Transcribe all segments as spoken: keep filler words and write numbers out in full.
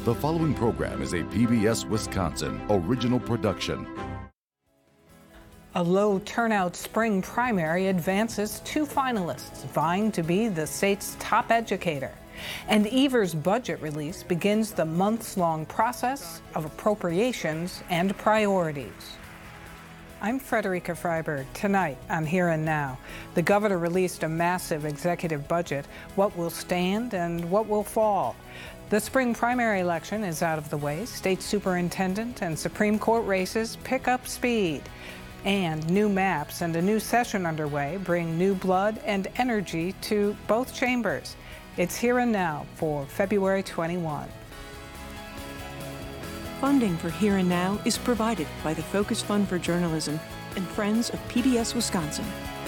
The following program is a P B S Wisconsin original production. A low turnout spring primary advances two finalists vying to be the state's top educator. And Evers' budget release begins the months-long process of appropriations and priorities. I'm Frederica Freiberg. Tonight on Here and Now, the governor released a massive executive budget, what will stand and what will fall. The spring primary election is out of the way. State superintendent and Supreme Court races pick up speed. And new maps and a new session underway bring new blood and energy to both chambers. It's Here and Now for February twenty-first. Funding for Here and Now is provided by the Focus Fund for Journalism and Friends of P B S Wisconsin.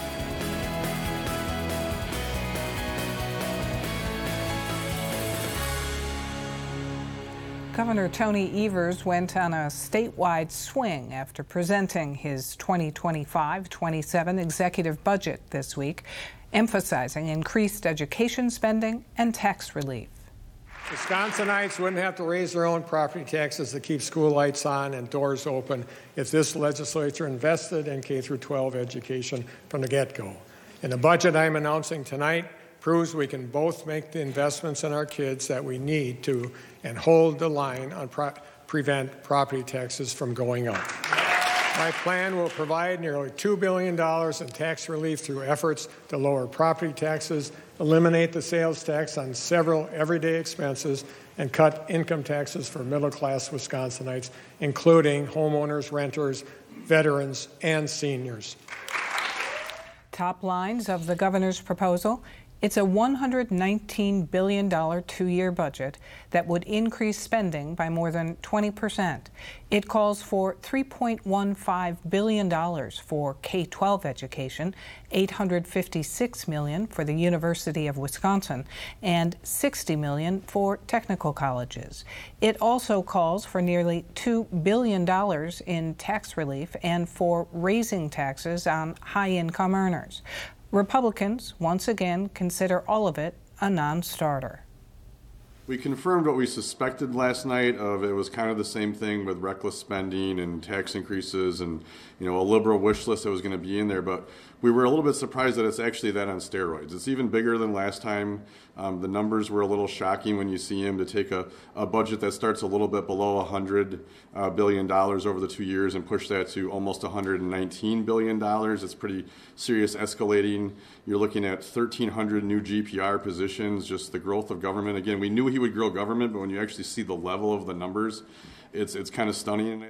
Governor Tony Evers went on a statewide swing after presenting his twenty twenty-five twenty-seven executive budget this week, emphasizing increased education spending and tax relief. Wisconsinites wouldn't have to raise their own property taxes to keep school lights on and doors open if this legislature invested in K through twelve education from the get-go. And the budget I'm announcing tonight proves we can both make the investments in our kids that we need to and hold the line on pro- prevent property taxes from going up. My plan will provide nearly two billion dollars in tax relief through efforts to lower property taxes, eliminate the sales tax on several everyday expenses, and cut income taxes for middle-class Wisconsinites, including homeowners, renters, veterans, and seniors. Top lines of the governor's proposal. It's a one hundred nineteen billion dollars two-year budget that would increase spending by more than twenty percent. It calls for three point one five billion dollars for K twelve education, eight hundred fifty-six million dollars for the University of Wisconsin, and sixty million dollars for technical colleges. It also calls for nearly two billion dollars in tax relief and for raising taxes on high-income earners. Republicans, once again, consider all of it a non-starter. We confirmed what we suspected last night of it was kind of the same thing with reckless spending and tax increases and, you know, a liberal wish list that was going to be in there. But we were a little bit surprised that it's actually that on steroids. It's even bigger than last time. Um, the numbers were a little shocking when you see him to take a, a budget that starts a little bit below one hundred uh, billion dollars over the two years and push that to almost one hundred nineteen billion dollars. It's pretty serious escalating. You're looking at thirteen hundred new G P R positions, just the growth of government. Again, we knew he would grow government, but when you actually see the level of the numbers, it's it's kind of stunning.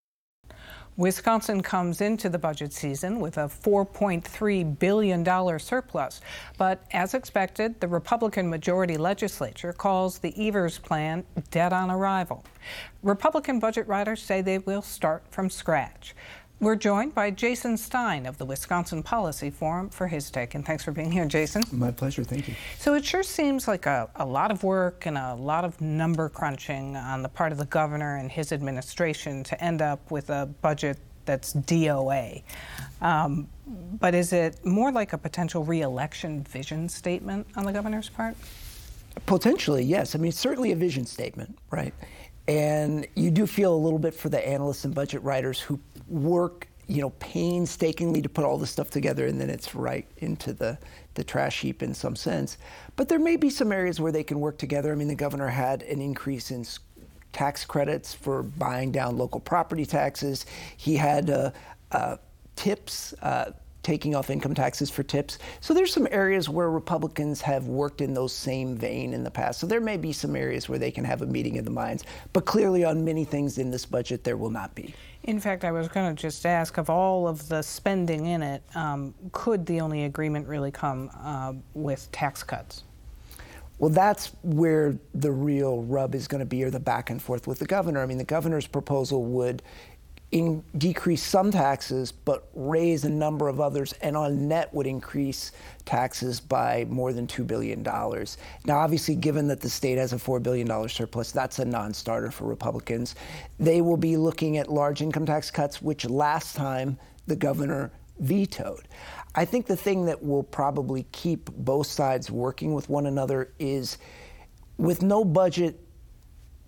Wisconsin comes into the budget season with a four point three billion dollars surplus. But as expected, the Republican majority legislature calls the Evers plan dead on arrival. Republican budget writers say they will start from scratch. We're joined by Jason Stein of the Wisconsin Policy Forum for his take. And thanks for being here, Jason. My pleasure. Thank you. So it sure seems like a, a lot of work and a lot of number crunching on the part of the governor and his administration to end up with a budget that's D O A. Um, but is it more like a potential re-election vision statement on the governor's part? Potentially, yes. I mean, it's certainly a vision statement, right? And you do feel a little bit for the analysts and budget writers who work, you know, painstakingly to put all this stuff together, and then it's right into the, the trash heap in some sense. But there may be some areas where they can work together. I mean, the governor had an increase in tax credits for buying down local property taxes. He had uh, uh, tips, uh, taking off income taxes for tips. So there's some areas where Republicans have worked in those same vein in the past. So there may be some areas where they can have a meeting of the minds. But clearly on many things in this budget, there will not be. In fact, I was going to just ask, of all of the spending in it, um, could the only agreement really come uh, with tax cuts? Well, that's where the real rub is going to be, or the back and forth with the governor. I mean, the governor's proposal would in decrease some taxes, but raise a number of others, and on net would increase taxes by more than two billion dollars. Now, obviously, given that the state has a four billion dollars surplus, that's a non-starter for Republicans. They will be looking at large income tax cuts, which last time the governor vetoed. I think the thing that will probably keep both sides working with one another is, with no budget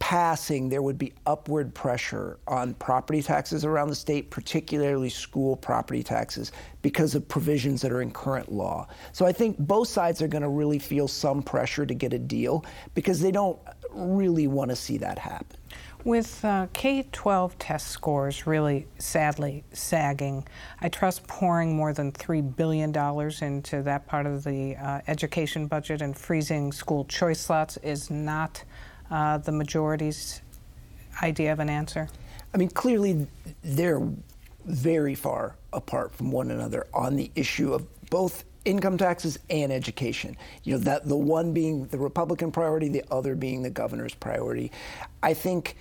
passing, there would be upward pressure on property taxes around the state, particularly school property taxes, because of provisions that are in current law. So I think both sides are going to really feel some pressure to get a deal because they don't really want to see that happen. With uh, K twelve test scores really sadly sagging, I trust pouring more than three billion dollars into that part of the uh, education budget and freezing school choice slots is not uh, the majority's idea of an answer? I mean, clearly they're very far apart from one another on the issue of both income taxes and education. You know, that the one being the Republican priority, the other being the governor's priority. I think,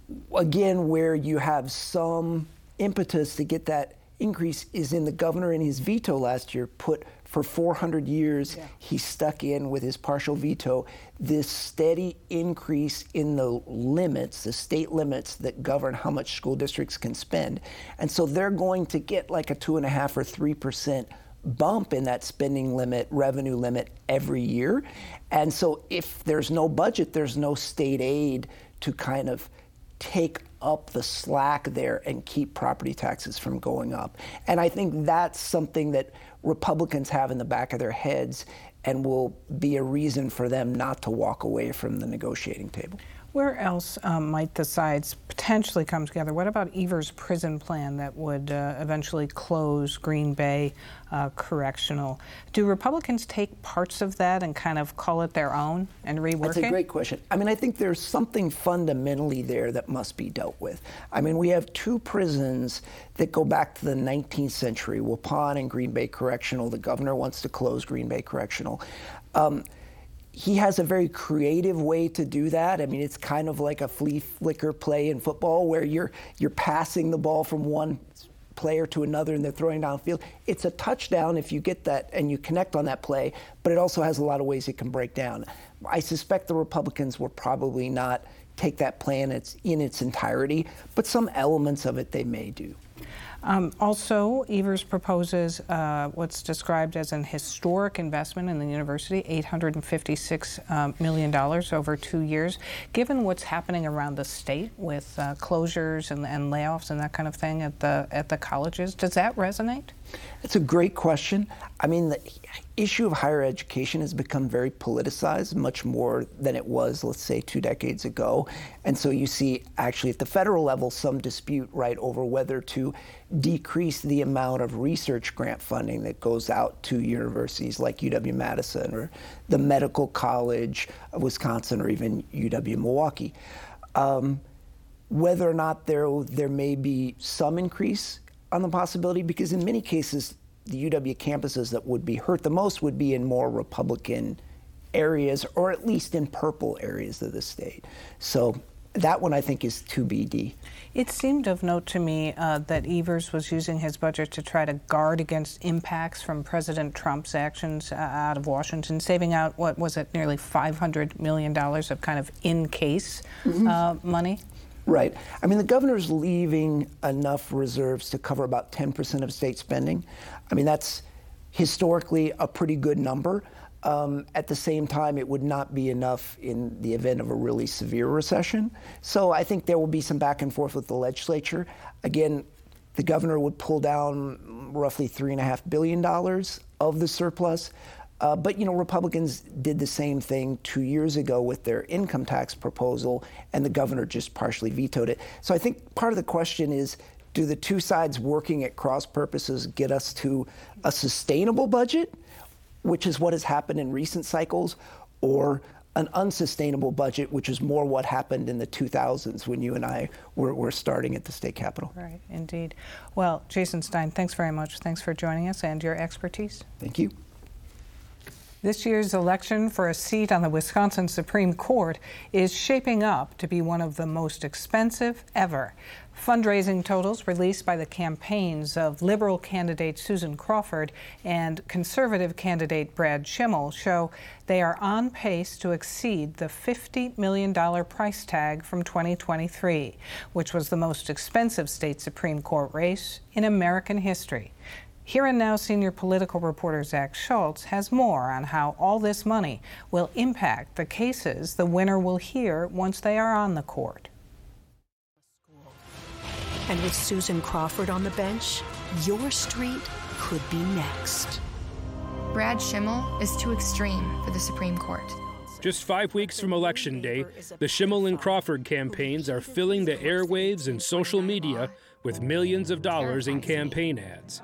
again, where you have some impetus to get that increase is in the governor in his veto last year put for four hundred years, yeah. he stuck in with his partial veto this steady increase in the limits, the state limits that govern how much school districts can spend. And so they're going to get like a two and a half or three percent bump in that spending limit, revenue limit every year. And so if there's no budget, there's no state aid to kind of take up the slack there and keep property taxes from going up. And I think that's something that Republicans have in the back of their heads and will be a reason for them not to walk away from the negotiating table. Where else um, might the sides potentially come together? What about Evers' prison plan that would uh, eventually close Green Bay uh, Correctional? Do Republicans take parts of that and kind of call it their own and rework it? That's a great question. I mean, I think there's something fundamentally there that must be dealt with. I mean, we have two prisons that go back to the nineteenth century, Waupun and Green Bay Correctional. The governor wants to close Green Bay Correctional. Um, He has a very creative way to do that. I mean, it's kind of like a flea flicker play in football where you're you're passing the ball from one player to another and they're throwing downfield. It's a touchdown if you get that and you connect on that play, but it also has a lot of ways it can break down. I suspect the Republicans will probably not take that plan it's in its entirety, but some elements of it they may do. Um, also, Evers proposes uh, what's described as an historic investment in the university, eight hundred fifty-six um, million dollars over two years. Given what's happening around the state with uh, closures and, and layoffs and that kind of thing at the at the colleges, does that resonate? That's a great question. I mean, the issue of higher education has become very politicized, much more than it was, let's say, two decades ago. And so you see, actually, at the federal level, some dispute, right, over whether to decrease the amount of research grant funding that goes out to universities like U W Madison or the Medical College of Wisconsin or even U W Milwaukee. Um, whether or not there there may be some increase on the possibility, because in many cases, the U W campuses that would be hurt the most would be in more Republican areas, or at least in purple areas of the state. So that one, I think, is two B D. It seemed of note to me uh, that Evers was using his budget to try to guard against impacts from President Trump's actions uh, out of Washington, saving out, what was it, nearly five hundred million dollars of kind of in-case mm-hmm. uh, money? Right. I mean, the governor's leaving enough reserves to cover about ten percent of state spending. I mean, that's historically a pretty good number. Um, at the same time, it would not be enough in the event of a really severe recession. So I think there will be some back and forth with the legislature. Again, the governor would pull down roughly three and a half billion dollars of the surplus. Uh, but, you know, Republicans did the same thing two years ago with their income tax proposal, and the governor just partially vetoed it. So I think part of the question is, do the two sides working at cross purposes get us to a sustainable budget, which is what has happened in recent cycles, or an unsustainable budget, which is more what happened in the two thousands when you and I were, were starting at the state capitol? Right, indeed. Well, Jason Stein, thanks very much. Thanks for joining us and your expertise. Thank you. This year's election for a seat on the Wisconsin Supreme Court is shaping up to be one of the most expensive ever. Fundraising totals released by the campaigns of liberal candidate Susan Crawford and conservative candidate Brad Schimmel show they are on pace to exceed the fifty million dollars price tag from twenty twenty-three, which was the most expensive state Supreme Court race in American history. Here and Now senior political reporter Zach Schultz has more on how all this money will impact the cases the winner will hear once they are on the court. And with Susan Crawford on the bench, your street could be next. Brad Schimel is too extreme for the Supreme Court. Just five weeks from Election Day, the Schimel and Crawford campaigns are filling the airwaves and social media with millions of dollars in campaign ads.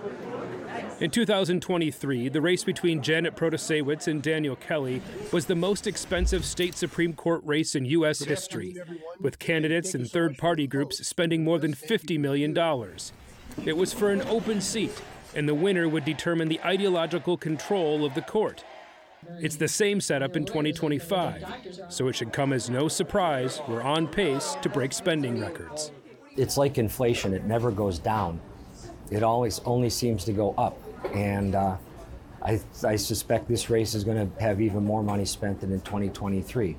In two thousand twenty-three, the race between Janet Protasiewicz and Daniel Kelly was the most expensive state Supreme Court race in U S history, with candidates and third-party groups spending more than fifty million dollars. It was for an open seat, and the winner would determine the ideological control of the court. It's the same setup in twenty twenty-five, so it should come as no surprise we're on pace to break spending records. It's like inflation, it never goes down. It always only seems to go up. And uh, I, I suspect this race is going to have even more money spent than in twenty twenty-three.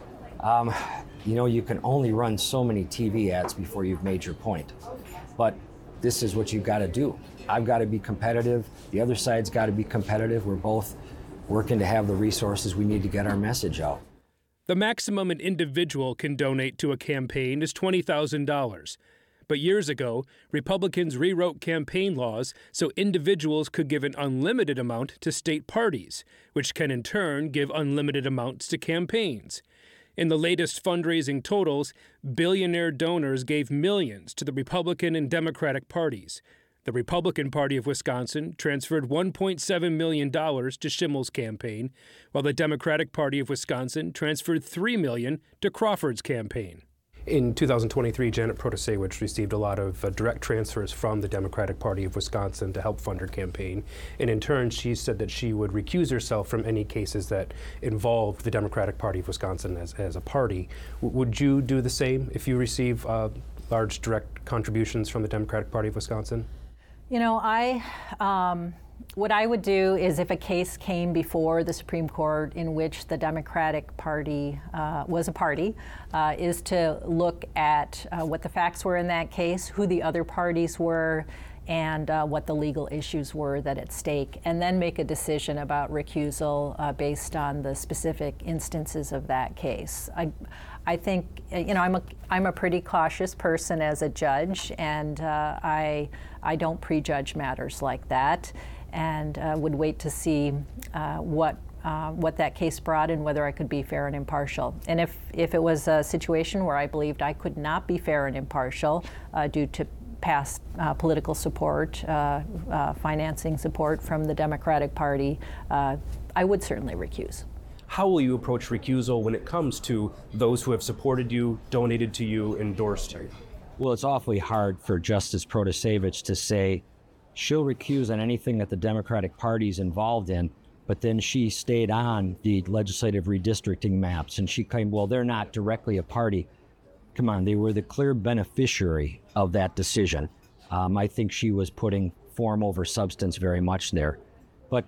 Um, you know, you can only run so many T V ads before you've made your point. But this is what you've got to do. I've got to be competitive. The other side's got to be competitive. We're both working to have the resources we need to get our message out. The maximum an individual can donate to a campaign is twenty thousand dollars. But years ago, Republicans rewrote campaign laws so individuals could give an unlimited amount to state parties, which can in turn give unlimited amounts to campaigns. In the latest fundraising totals, billionaire donors gave millions to the Republican and Democratic parties. The Republican Party of Wisconsin transferred one point seven million dollars to Schimel's campaign, while the Democratic Party of Wisconsin transferred three million dollars to Crawford's campaign. In two thousand twenty-three, Janet Protasiewicz received a lot of uh, direct transfers from the Democratic Party of Wisconsin to help fund her campaign. And in turn, she said that she would recuse herself from any cases that involved the Democratic Party of Wisconsin as, as a party. W- would you do the same if you receive uh, large direct contributions from the Democratic Party of Wisconsin? You know, I... Um What I would do is if a case came before the Supreme Court in which the Democratic Party uh, was a party, uh, is to look at uh, what the facts were in that case, who the other parties were, and uh, what the legal issues were that at stake, and then make a decision about recusal uh, based on the specific instances of that case. I, I think, you know, I'm a, I'm a pretty cautious person as a judge, and uh, I, I don't prejudge matters like that, and uh, would wait to see uh, what uh, what that case brought and whether I could be fair and impartial. And if, if it was a situation where I believed I could not be fair and impartial uh, due to past uh, political support, uh, uh, financing support from the Democratic Party, uh, I would certainly recuse. How will you approach recusal when it comes to those who have supported you, donated to you, endorsed you? Well, it's awfully hard for Justice Protasiewicz to say she'll recuse on anything that the Democratic Party is involved in, but then she stayed on the legislative redistricting maps, and she claimed, well, they're not directly a party. Come on, they were the clear beneficiary of that decision. Um, I think she was putting form over substance very much there. But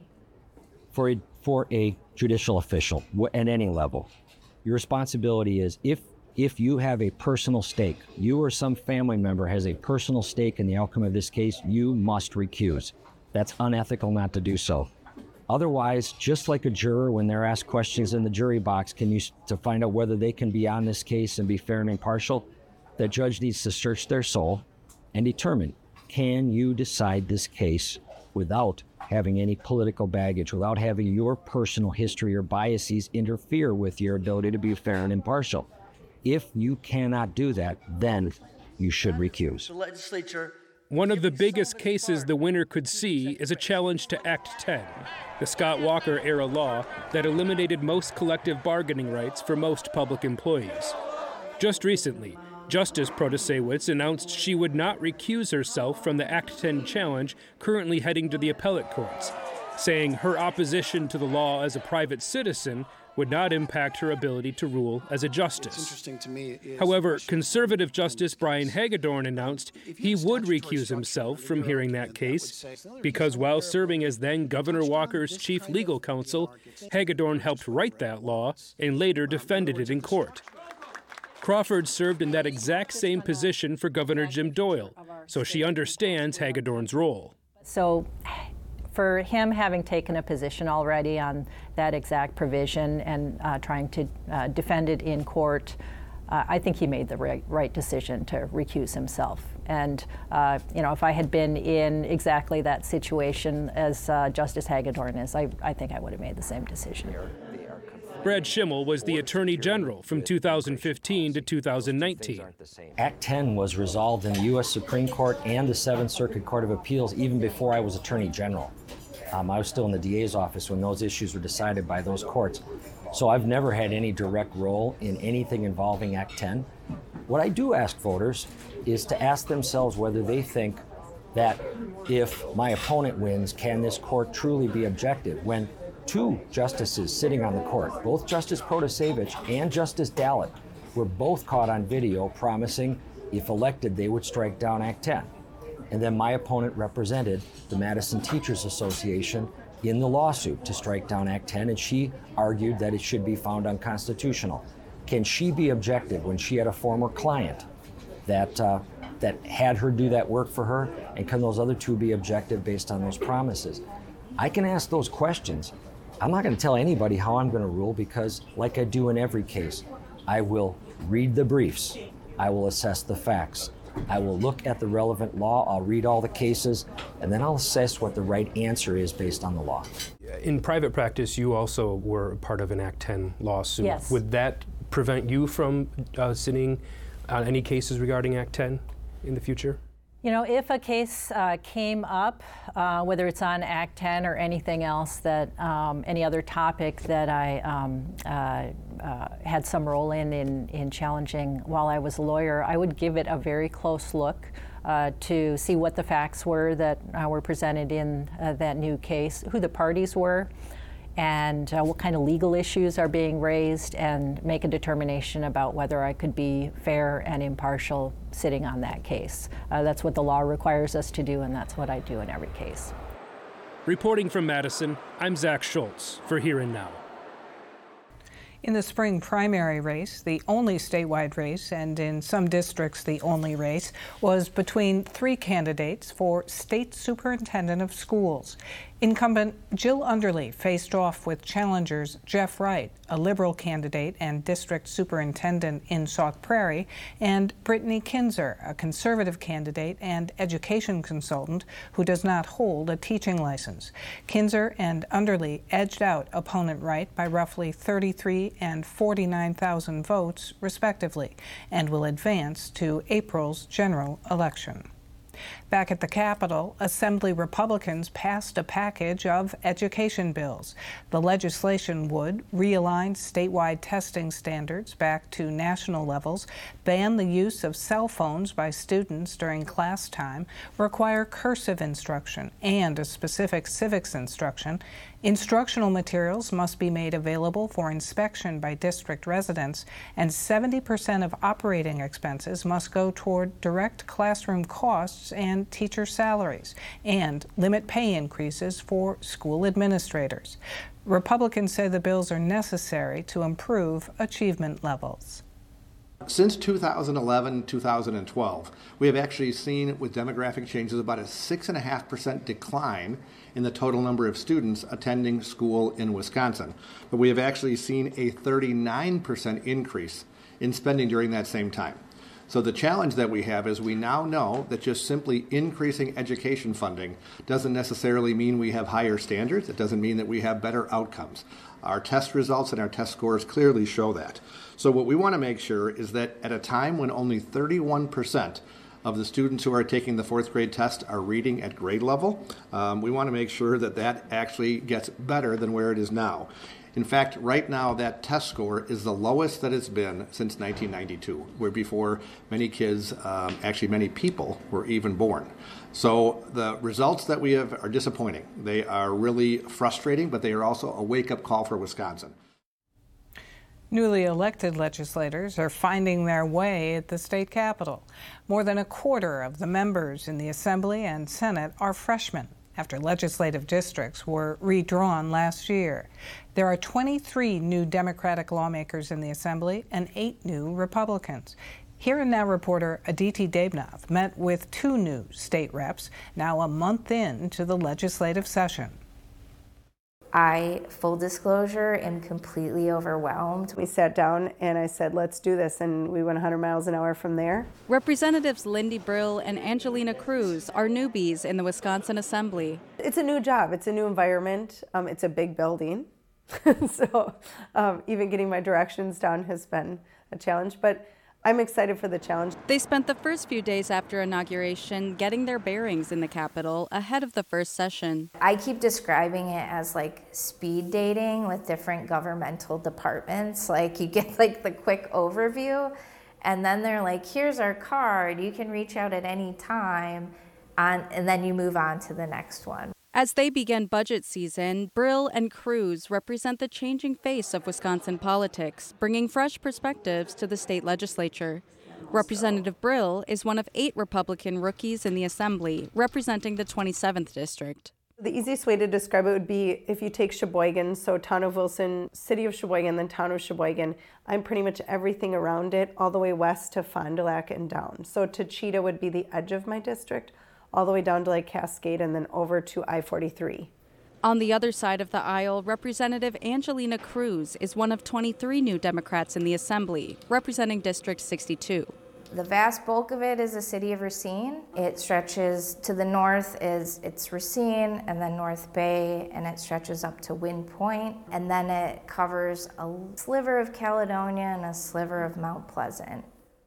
for a, for a judicial official at any level, your responsibility is if if you have a personal stake, you or some family member has a personal stake in the outcome of this case, you must recuse. That's unethical not to do so. Otherwise, just like a juror, when they're asked questions in the jury box, can you to find out whether they can be on this case and be fair and impartial, the judge needs to search their soul and determine, can you decide this case without having any political baggage, without having your personal history or biases interfere with your ability to be fair and impartial? If you cannot do that, then you should recuse. The legislature. One of the biggest cases the winner could see is a challenge to Act ten, the Scott Walker-era law that eliminated most collective bargaining rights for most public employees. Just recently, Justice Protasiewicz announced she would not recuse herself from the Act ten challenge currently heading to the appellate courts, saying her opposition to the law as a private citizen would not impact her ability to rule as a justice. Interesting to me is However, conservative Justice Brian Hagedorn announced he would recuse himself from hearing that case because while serving as then Governor Walker's chief legal counsel, Hagedorn helped write that law and later defended it in court. Crawford served in that exact same position for Governor Jim Doyle, so she understands Hagedorn's role. So for him having taken a position already on that exact provision and uh, trying to uh, defend it in court, uh, I think he made the right, right decision to recuse himself. And uh, you know, if I had been in exactly that situation as uh, Justice Hagedorn is, I, I think I would have made the same decision. Brad Schimel was the Attorney General from two thousand fifteen to two thousand nineteen. Act ten was resolved in the U S Supreme Court and the Seventh Circuit Court of Appeals even before I was Attorney General. Um, I was still in the D A's office when those issues were decided by those courts. So I've never had any direct role in anything involving Act ten. What I do ask voters is to ask themselves whether they think that if my opponent wins, can this court truly be objective? When two justices sitting on the court, both Justice Protasevich and Justice Dalit, were both caught on video promising, if elected, they would strike down Act ten. And then my opponent represented the Madison Teachers Association in the lawsuit to strike down Act ten, and she argued that it should be found unconstitutional. Can she be objective when she had a former client that uh, that had her do that work for her? And can those other two be objective based on those promises? I can ask those questions. I'm not going to tell anybody how I'm going to rule because, like I do in every case, I will read the briefs. I will assess the facts. I will look at the relevant law. I'll read all the cases, and then I'll assess what the right answer is based on the law. In private practice, you also were part of an Act ten lawsuit. Yes. Would that prevent you from uh, sitting on any cases regarding Act ten in the future? You know, if a case uh, came up, uh, whether it's on Act ten or anything else, that um, any other topic that I um, uh, uh, had some role in, in in challenging while I was a lawyer, I would give it a very close look uh, to see what the facts were that uh, were presented in uh, that new case, who the parties were, and uh, what kind of legal issues are being raised, and make a determination about whether I could be fair and impartial sitting on that case. Uh, that's what the law requires us to do, and that's what I do in every case. Reporting from Madison, I'm Zach Schultz for Here and Now. In the spring primary race, the only statewide race, and in some districts the only race, was between three candidates for state superintendent of schools. Incumbent Jill Underly faced off with challengers Jeff Wright, a Liberal candidate and district superintendent in Sauk Prairie, and Brittany Kinzer, a Conservative candidate and education consultant who does not hold a teaching license. Kinzer and Underly edged out opponent Wright by roughly thirty-three and forty-nine thousand votes, respectively, and will advance to April's general election. Back at the Capitol, Assembly Republicans passed a package of education bills. The legislation would realign statewide testing standards back to national levels, ban the use of cell phones by students during class time, require cursive instruction and a specific civics instruction. Instructional materials must be made available for inspection by district residents, and seventy percent of operating expenses must go toward direct classroom costs and teacher salaries, and limit pay increases for school administrators. Republicans say the bills are necessary to improve achievement levels. Since two thousand eleven, two thousand twelve, we have actually seen with demographic changes about a six point five percent decline in the total number of students attending school in Wisconsin. But we have actually seen a thirty-nine percent increase in spending during that same time. So the challenge that we have is we now know that just simply increasing education funding doesn't necessarily mean we have higher standards. It doesn't mean that we have better outcomes. Our test results and our test scores clearly show that. So what we want to make sure is that at a time when only thirty-one percent of the students who are taking the fourth grade test are reading at grade level, um, we want to make sure that that actually gets better than where it is now. In fact, right now that test score is the lowest that it's been since nineteen ninety-two, where before many kids, um, actually many people, were even born. So the results that we have are disappointing. They are really frustrating, but they are also a wake-up call for Wisconsin. Newly elected legislators are finding their way at the state capitol. More than a quarter of the members in the Assembly and Senate are freshmen, after legislative districts were redrawn last year. There are twenty-three new Democratic lawmakers in the Assembly and eight new Republicans. Here and Now reporter Aditi Devnath met with two new state reps now a month into the legislative session. I, full disclosure, am completely overwhelmed. We sat down and I said, let's do this, and we went one hundred miles an hour from there. Representatives Lindy Brill and Angelina Cruz are newbies in the Wisconsin Assembly. It's a new job. It's a new environment. Um, it's a big building. so um, even getting my directions down has been a challenge, but I'm excited for the challenge. They spent the first few days after inauguration getting their bearings in the Capitol ahead of the first session. I keep describing it as like speed dating with different governmental departments. Like you get like the quick overview, and then they're like, here's our card, you can reach out at any time, on, and then you move on to the next one. As they begin budget season, Brill and Cruz represent the changing face of Wisconsin politics, bringing fresh perspectives to the state legislature. Representative Brill is one of eight Republican rookies in the Assembly, representing the twenty-seventh District. The easiest way to describe it would be if you take Sheboygan, so town of Wilson, city of Sheboygan, then town of Sheboygan. I'm pretty much everything around it, all the way west to Fond du Lac and down. So Tachita would be the edge of my district, all the way down to like Cascade and then over to I forty-three. On the other side of the aisle, Representative Angelina Cruz is one of twenty-three new Democrats in the Assembly, representing District sixty-two. The vast bulk of it is the city of Racine. It stretches to the north is it's Racine and then North Bay, and it stretches up to Wind Point, and then it covers a sliver of Caledonia and a sliver of Mount Pleasant.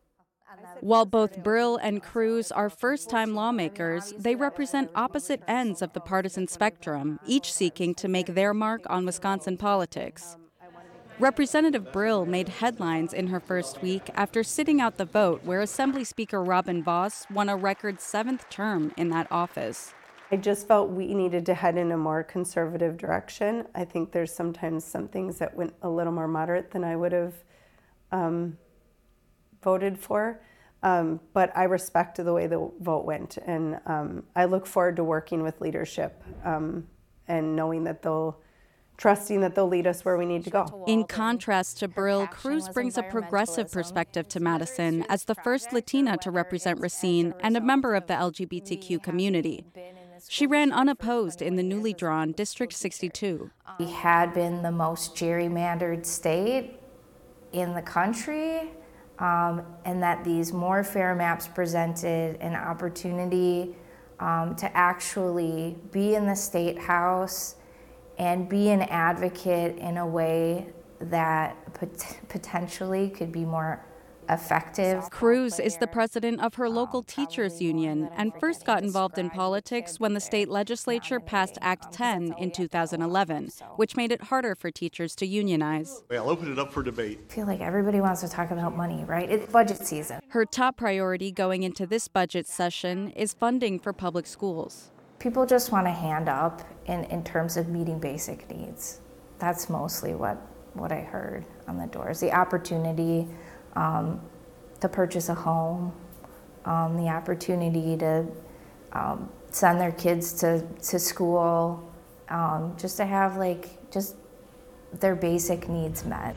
While both Brill and Cruz are first-time lawmakers, they represent opposite ends of the partisan spectrum, each seeking to make their mark on Wisconsin politics. Representative Brill made headlines in her first week after sitting out the vote where Assembly Speaker Robin Vos won a record seventh term in that office. I just felt we needed to head in a more conservative direction. I think there's sometimes some things that went a little more moderate than I would have um, voted for. Um, but I respect the way the vote went, and um, I look forward to working with leadership um, and knowing that they'll, trusting that they'll lead us where we need to go. In contrast to Brill, Cruz brings a progressive perspective to Madison as the first Latina to represent Racine and a member of the L G B T Q community. She ran unopposed in the newly drawn District sixty-two. We had been the most gerrymandered state in the country. Um, and that these more fair maps presented an opportunity um, to actually be in the State House and be an advocate in a way that pot- potentially could be more effective. Cruz is the president of her local teachers union and first got involved in politics when the state legislature passed Act ten in two thousand eleven, which made it harder for teachers to unionize. I'll open it up for debate. I feel like everybody wants to talk about money, right? It's budget season. Her top priority going into this budget session is funding for public schools. People just want a hand up in, in terms of meeting basic needs. That's mostly what, what I heard on the doors. The opportunity Um, to purchase a home, um, the opportunity to um, send their kids to, to school, um, just to have like just their basic needs met.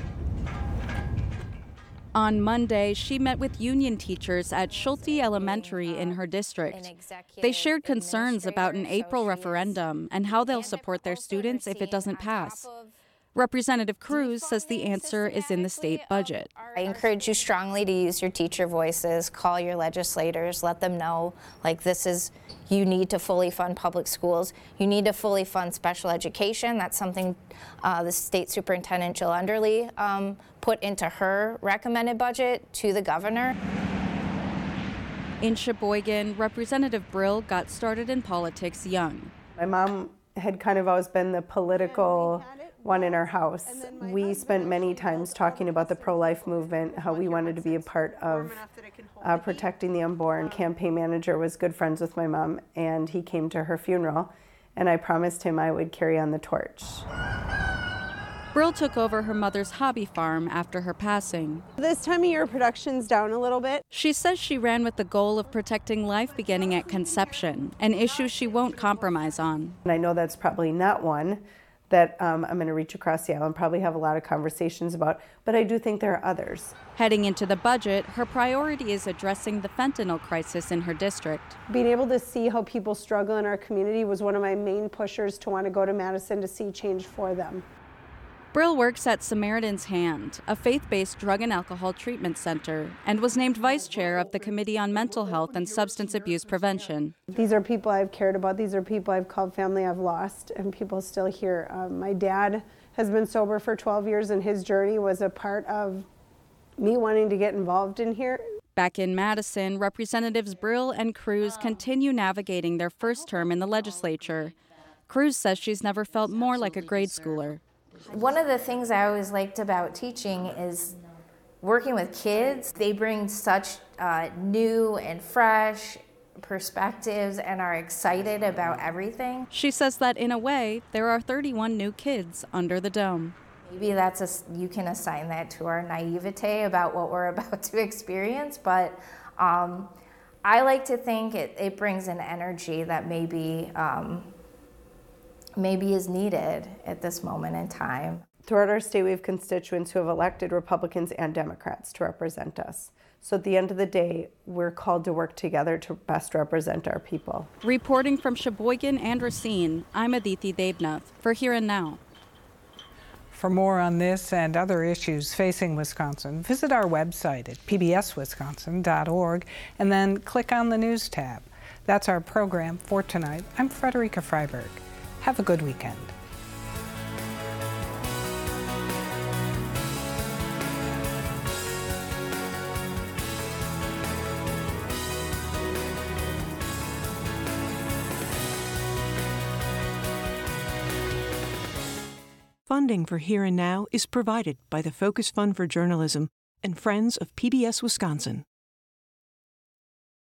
On Monday, she met with union teachers at Schulte Elementary in her district. They shared concerns about an April referendum and how they'll support their students if it doesn't pass. Representative Cruz says the answer is in the state budget. I encourage you strongly to use your teacher voices, call your legislators, let them know, like, this is, you need to fully fund public schools. You need to fully fund special education. That's something uh, the state superintendent, Jill Underly, um, put into her recommended budget to the governor. In Sheboygan, Representative Brill got started in politics young. My mom had kind of always been the political one in our house. We spent many times talking about the pro-life movement, how we wanted to be a part of uh, protecting the unborn. Campaign manager was good friends with my mom, and he came to her funeral, and I promised him I would carry on the torch. Brill took over her mother's hobby farm after her passing. This time of year, production's down a little bit. She says she ran with the goal of protecting life beginning at conception, an issue she won't compromise on. And I know that's probably not one that um, I'm going to reach across the aisle and probably have a lot of conversations about, but I do think there are others. Heading into the budget, her priority is addressing the fentanyl crisis in her district. Being able to see how people struggle in our community was one of my main pushers to want to go to Madison to see change for them. Brill works at Samaritan's Hand, a faith-based drug and alcohol treatment center, and was named vice chair of the Committee on Mental Health and Substance Abuse Prevention. These are people I've cared about. These are people I've called family I've lost, and people still here. Um, my dad has been sober for twelve years, and his journey was a part of me wanting to get involved in here. Back in Madison, Representatives Brill and Cruz continue navigating their first term in the legislature. Cruz says she's never felt more like a grade schooler. One of the things I always liked about teaching is working with kids. They bring such uh, new and fresh perspectives and are excited about everything. She says that in a way, there are thirty-one new kids under the dome. Maybe that's a, you can assign that to our naivete about what we're about to experience, but um, I like to think it, it brings an energy that maybe um, maybe is needed at this moment in time. Throughout our state, we have constituents who have elected Republicans and Democrats to represent us. So at the end of the day, we're called to work together to best represent our people. Reporting from Sheboygan and Racine, I'm Aditi Devnath for Here and Now. For more on this and other issues facing Wisconsin, visit our website at p b s wisconsin dot org and then click on the News tab. That's our program for tonight. I'm Frederica Freiberg. Have a good weekend. Funding for Here and Now is provided by the Focus Fund for Journalism and Friends of P B S Wisconsin.